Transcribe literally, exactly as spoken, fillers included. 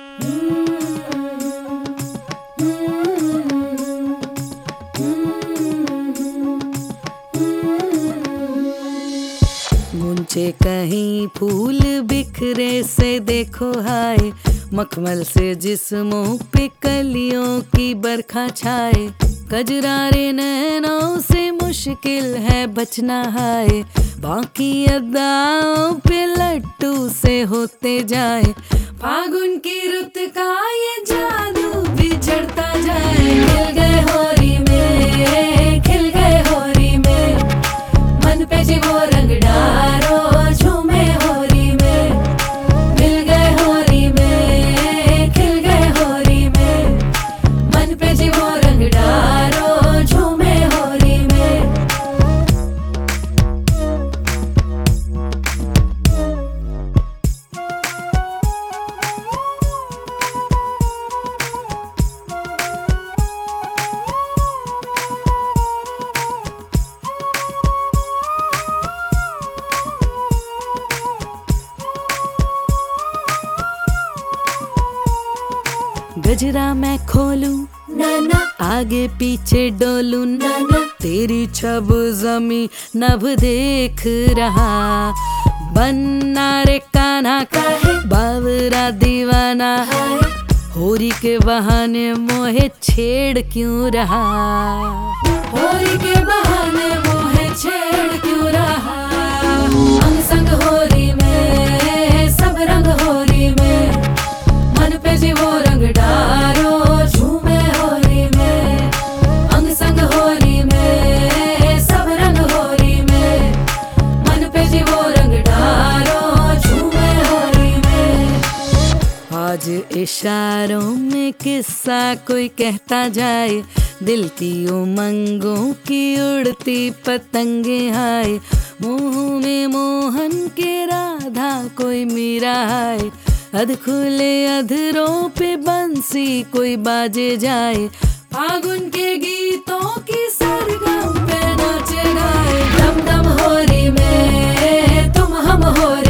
मुझे कहीं फूल बिखरे से देखो हाय, मखमल से जिस्मों पे कलियों की बरखा छाए। कजरारे नैनों से मुश्किल है बचना हाय, बाकी अदाओं पे लट्टू से होते जाए। फागुन की रुत का ये जादू बिछड़ता जाए। खिल गए होरी में, खिल गए होरी में, मन पे जी वो रंग डारो झूमे होरी में। मिल गए होरी में, खिल गए होरी में, मन पे जी वो रंग डारो झूमे होरी में। गजरा मैं खोलूं नाना, आगे पीछे डोलूं नाना, तेरी छब जमी नभ देख रहा। बन्ना रे कान्हा का है बावरा दीवाना है, होरी के बहाने मोहे छेड़ क्यों रहा। होरी के बहाने मोहे छेड़ क्यों रहा। अंग संग होरी में, सब रंग होरी में, मन पे जी वो रंग डारो झूमे होरी में। अंग संग होरी में, सब रंग होरी में, मन पे जी वो रंग डारो झूमे होरी में। आज इशारों में किस्सा कोई कहता जाए, दिल की उमंगों की उड़ती पतंगे हाय। मुंह में मोहन के राधा कोई मीरा है, अध खुले अधरों पे बंसी कोई बाजे जाए। फागुन के गीतों की सरगम पे नाचे गाए। दम दम होरी में तुम हम होरी